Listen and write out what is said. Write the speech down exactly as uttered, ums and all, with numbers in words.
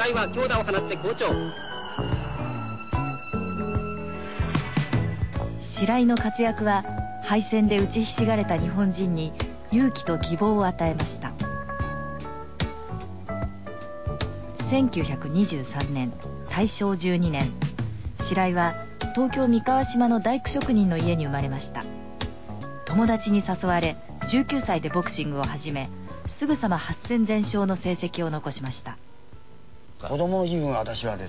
井は強打を放って好調。 白井の活躍は敗戦で打ちひしがれた日本人に勇気と希望を与えました。せんきゅうひゃくにじゅうさんねん大正じゅうにねん、白井は東京三河島の大工職人の家に生まれました。友達に誘われじゅうきゅうさいでボクシングを始め、すぐさまはっせんぜん勝の成績を残しました。 子供の時分私はです